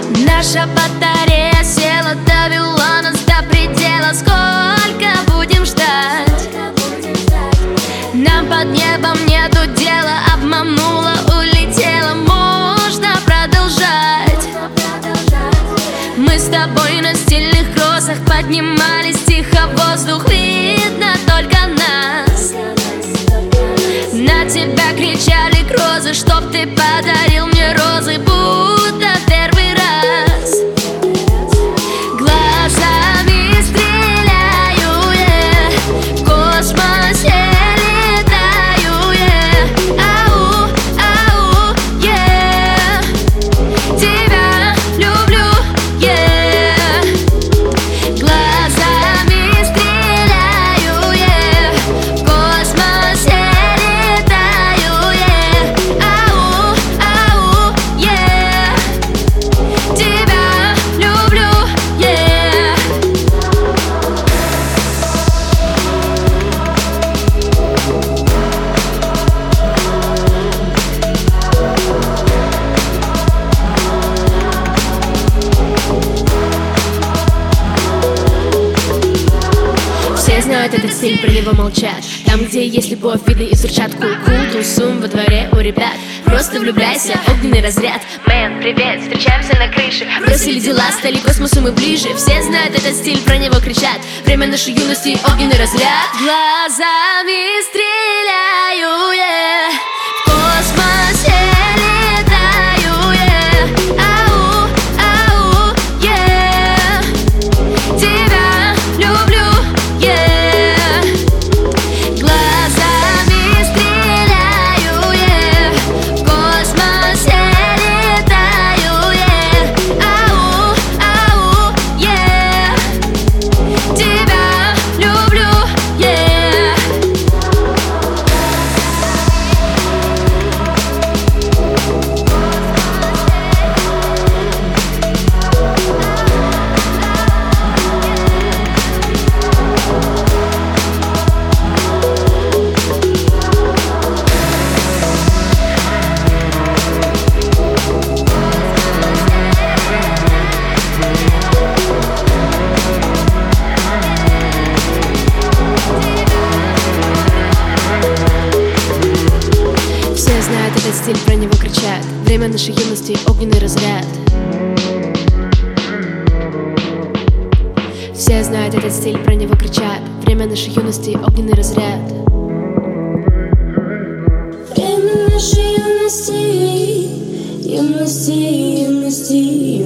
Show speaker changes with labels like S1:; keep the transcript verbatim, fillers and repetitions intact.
S1: Наша батарея села, довела нас до предела. Сколько будем ждать? Нам под небом нету дела. Обманула, улетела, можно продолжать. Мы с тобой на стильных кросах поднимались тихо в воздух. Видно только нас. На тебя кричали грозы, чтоб ты подарил мне розы, будто первый раз. Глазами стреляю, yeah. В космосе летаю, yeah. Ау, ау, yeah. Тебя люблю, yeah. Глазами стреляю, yeah. В космосе летаю, yeah. Ау, ау, yeah. Тебя люблю, yeah. Все знают этот стиль, про него молчат. Там, где есть любовь, видно изучат. Ку-ку, тусум во дворе у ребят. Просто влюбляйся, огненный разряд. Мэн, привет, встречаемся на крыше. Бросили дела, стали к космосу мы ближе. Все знают этот стиль, про него кричат. Время нашей юности, огненный разряд. Глазами стреляю, yeah. В космосе летаю, yeah. Ау, ау, yeah. Тебя люблю, yeah. Глазами стреляю, yeah. В космосе летаю, yeah. Ау, ау, yeah. Тебя люблю, yeah. Все знают этот стиль, про него кричат. Время нашей юности, огненный разряд. Все знают этот стиль, про него кричат. Время нашей юности, огненный разряд.
S2: Время нашей юности, юности, юности,